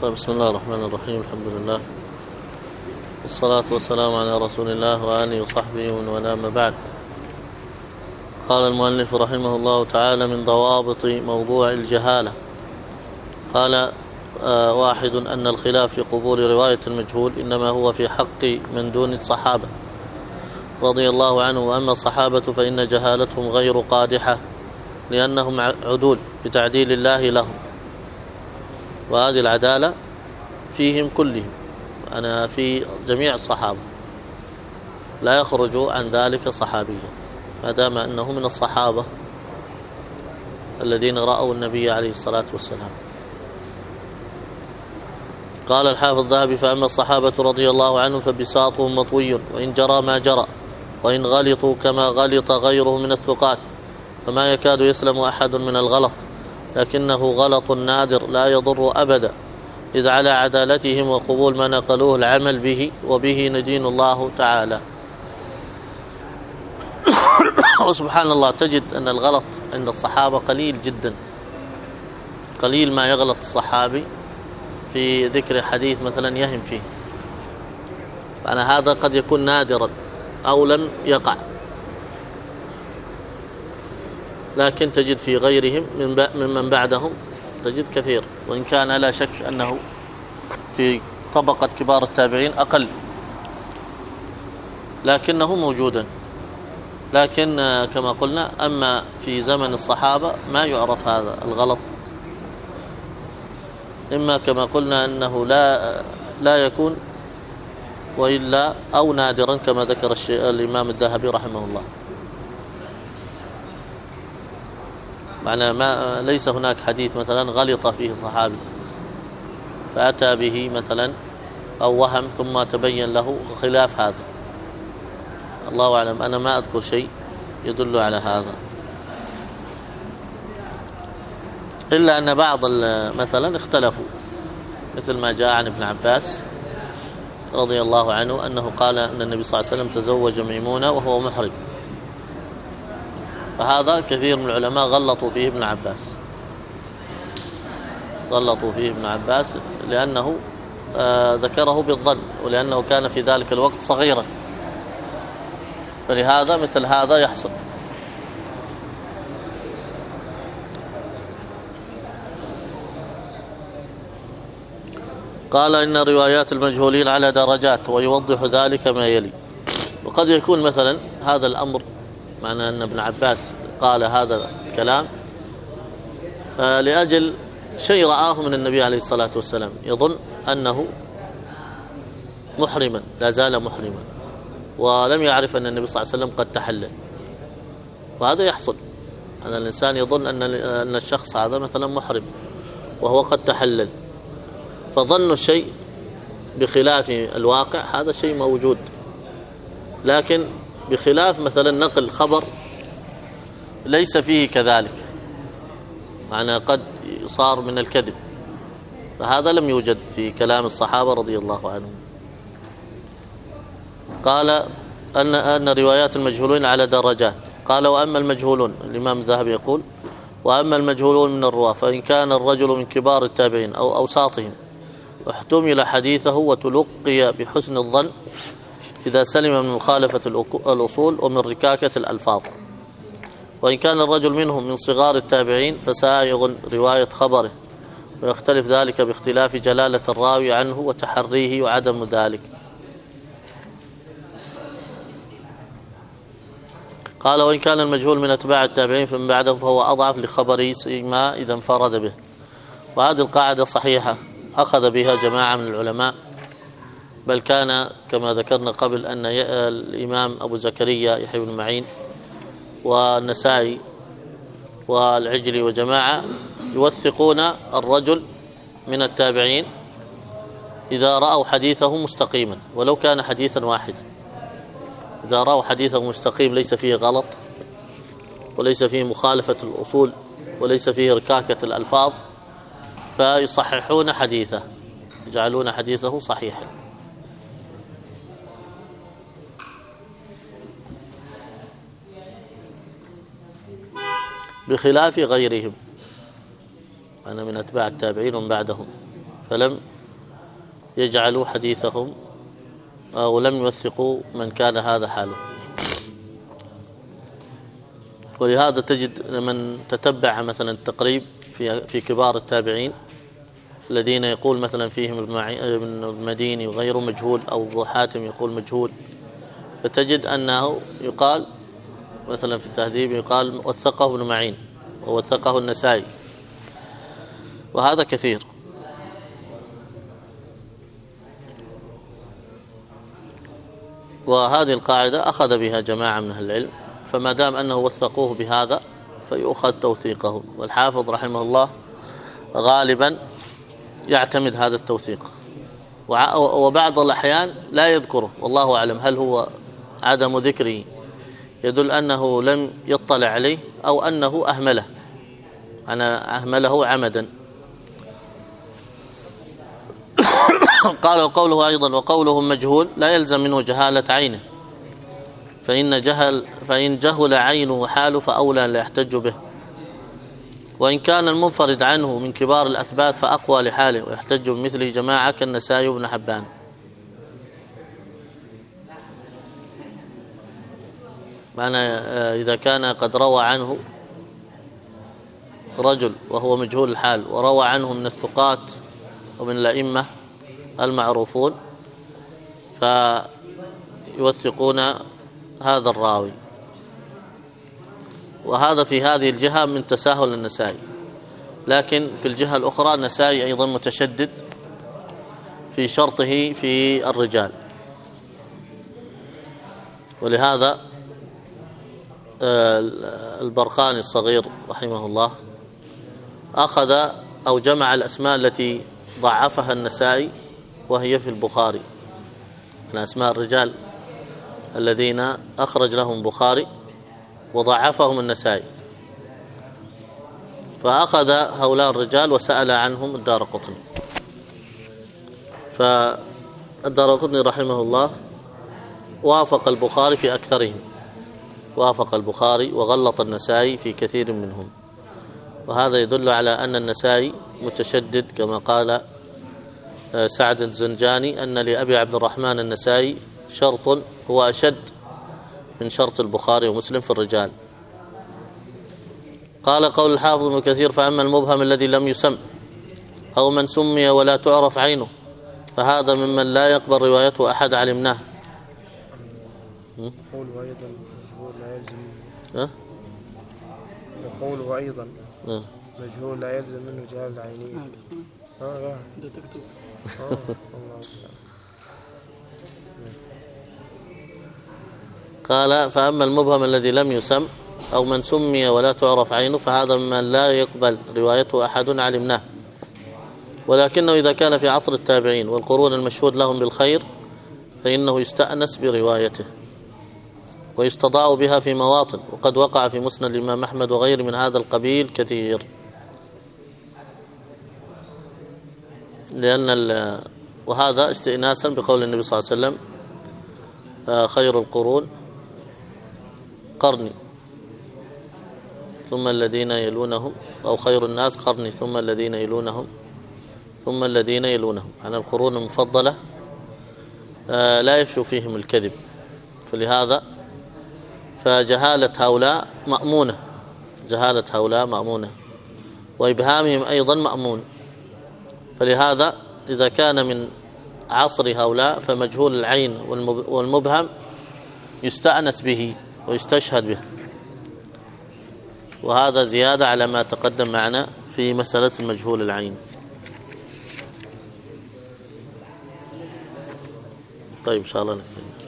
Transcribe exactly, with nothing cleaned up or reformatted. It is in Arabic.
طيب، بسم الله الرحمن الرحيم. الحمد لله والصلاة والسلام على رسول الله وآله وصحبه ومن والاه، أما بعد. قال المؤلف رحمه الله تعالى: من ضوابط موضوع الجهالة، قال آه واحد أن الخلاف في قبول رواية المجهول إنما هو في حق من دون الصحابة رضي الله عنه، وأما الصحابة فإن جهالتهم غير قادحة لأنهم عدول بتعديل الله لهم، وهذه العدالة فيهم كلهم، أنا في جميع الصحابة لا يخرج عن ذلك صحابيا ما دام أنه من الصحابة الذين رأوا النبي عليه الصلاة والسلام. قال الحافظ الذهبي: فأما الصحابة رضي الله عنهم فبساطهم مطوي، وإن جرى ما جرى، وإن غلطوا كما غلط غيره من الثقات، فما يكاد يسلم أحد من الغلط، لكنه غلط نادر لا يضر أبدا، إذ على عدالتهم وقبول ما نقلوه العمل به، وبه ندين الله تعالى. وسبحان الله، تجد أن الغلط عند الصحابة قليل جدا، قليل ما يغلط الصحابي في ذكر حديث مثلا يهم فيه، فأنا هذا قد يكون نادرا أو لم يقع، لكن تجد في غيرهم ممن بعدهم تجد كثير، وإن كان لا شك أنه في طبقة كبار التابعين أقل، لكنه موجودا. لكن كما قلنا، أما في زمن الصحابة ما يعرف هذا الغلط، إما كما قلنا أنه لا لا يكون، وإلا أو نادرا كما ذكر الإمام الذهبي رحمه الله. معنى ما ليس هناك حديث مثلا غلط فيه صحابي فأتى به مثلا أو وهم ثم تبين له خلاف هذا، الله أعلم، أنا ما أذكر شيء يدل على هذا، إلا أن بعض مثلا اختلفوا، مثل ما جاء عن ابن عباس رضي الله عنه أنه قال أن النبي صلى الله عليه وسلم تزوج ميمونة وهو محرم، فهذا كثير من العلماء غلطوا فيه ابن عباس، غلطوا فيه ابن عباس لأنه آه ذكره بالظن، ولأنه كان في ذلك الوقت صغيرا، فلهذا مثل هذا يحصل. قال: إن روايات المجهولين على درجات، ويوضح ذلك ما يلي. وقد يكون مثلا هذا الأمر معنى أن ابن عباس قال هذا الكلام آه لأجل شيء رآه من النبي عليه الصلاة والسلام، يظن أنه محرما، لا زال محرما، ولم يعرف أن النبي صلى الله عليه وسلم قد تحلل، وهذا يحصل، أن الإنسان يظن أن أن الشخص هذا مثلا محرم وهو قد تحلل، فظن الشيء بخلاف الواقع هذا شيء موجود، لكن بخلاف مثلا نقل خبر ليس فيه كذلك، معنى قد صار من الكذب، فهذا لم يوجد في كلام الصحابة رضي الله عنهم. قال أن أن روايات المجهولين على درجات. قال: وأما المجهولون، الإمام الذهبي يقول: وأما المجهولون من الرواة فإن كان الرجل من كبار التابعين أو أوساطهم، واحتمل حديثه وتلقي بحسن الظن إذا سلم من مخالفة الأصول ومن ركاكة الألفاظ، وإن كان الرجل منهم من صغار التابعين فسائغ رواية خبره، ويختلف ذلك باختلاف جلالة الراوي عنه وتحريه وعدم ذلك. قال: وإن كان المجهول من أتباع التابعين فمن بعده فهو أضعف لخبره سيما إذا انفرد به. وهذه القاعدة صحيحة أخذ بها جماعة من العلماء، بل كان كما ذكرنا قبل أن الإمام أبو زكريا يحيى بن معين والنسائي والعجلي وجماعة يوثقون الرجل من التابعين إذا رأوا حديثه مستقيما ولو كان حديثا واحدا، إذا رأوا حديثه مستقيم ليس فيه غلط وليس فيه مخالفة الأصول وليس فيه ركاكة الألفاظ، فيصححون حديثه، يجعلون حديثه صحيحا. بخلاف غيرهم، أنا من أتباع التابعين ومن بعدهم، فلم يجعلوا حديثهم أو لم يوثقوا من كان هذا حاله. ولهذا تجد من تتبع مثلا التقريب في في كبار التابعين الذين يقول مثلا فيهم ابن المديني وغيره مجهول، أو أبو حاتم يقول مجهول، فتجد أنه يقال مثلا في التهذيب يقال وثقه ابن معين ووثقه النسائي، وهذا كثير. وهذه القاعدة أخذ بها جماعة من أهل العلم، فما دام أنه وثقوه بهذا فيؤخذ توثيقه. والحافظ رحمه الله غالبا يعتمد هذا التوثيق، وبعض الأحيان لا يذكره، والله أعلم هل هو عدم ذكره يدل أنه لم يطلع عليه أو أنه أهمله، أنا أهمله عمدا. قال وقوله أيضا وقولهم مجهول لا يلزم منه جهالة عينه، فإن جهل فإن جهل عينه وحاله فأولى لا يحتج به، وإن كان المنفرد عنه من كبار الأثبات فأقوى لحاله ويحتج بمثله جماعة كالنسائي وابن حبان. معنى إذا كان قد روى عنه رجل وهو مجهول الحال وروى عنه من الثقات ومن الأئمة المعروفون فيوثقون هذا الراوي، وهذا في هذه الجهة من تساهل النسائي. لكن في الجهة الأخرى النسائي أيضا متشدد في شرطه في الرجال، ولهذا البرقاني الصغير رحمه الله أخذ أو جمع الأسماء التي ضعفها النسائي وهي في البخاري، من أسماء الرجال الذين أخرج لهم البخاري وضعفهم النسائي، فأخذ هؤلاء الرجال وسأل عنهم الدارقطني. فالدارقطني رحمه الله وافق البخاري في أكثرهم، وافق البخاري وغلط النسائي في كثير منهم، وهذا يدل على أن النسائي متشدد كما قال سعد الزنجاني أن لأبي عبد الرحمن النسائي شرط هو أشد من شرط البخاري ومسلم في الرجال. قال قول الحافظ ابن كثير فأما المبهم الذي لم يسم أو من سمي ولا تعرف عينه فهذا ممن لا يقبل روايته أحد علمناه. قوله أيضا مجهول لا يلزم أه؟ وقوله أيضا أه؟ مجهول لا يلزم منه جهال العينين. اه لا ده تكتب اه الله أكبر. قال فأما المبهم الذي لم يسم أو من سمي ولا تعرف عينه فهذا ممن لا يقبل روايته أحد علمناه، ولكنه إذا كان في عصر التابعين والقرون المشهود لهم بالخير فإنه يستأنس بروايته ويستضاء بها في مواطن، وقد وقع في مسند الإمام أحمد وغير من هذا القبيل كثير. لأن وهذا استئناسا بقول النبي صلى الله عليه وسلم خير القرون قرني ثم الذين يلونهم، أو خير الناس قرني ثم الذين يلونهم ثم الذين يلونهم، عن القرون المفضلة لا يفشو فيهم الكذب. فلهذا فجهالة هؤلاء مأمونة، جهالة هؤلاء مأمونة وإبهامهم أيضا مأمون. فلهذا إذا كان من عصر هؤلاء فمجهول العين والمبهم يستأنس به ويستشهد به، وهذا زيادة على ما تقدم معنا في مسألة المجهول العين. طيب إن شاء الله نكتب.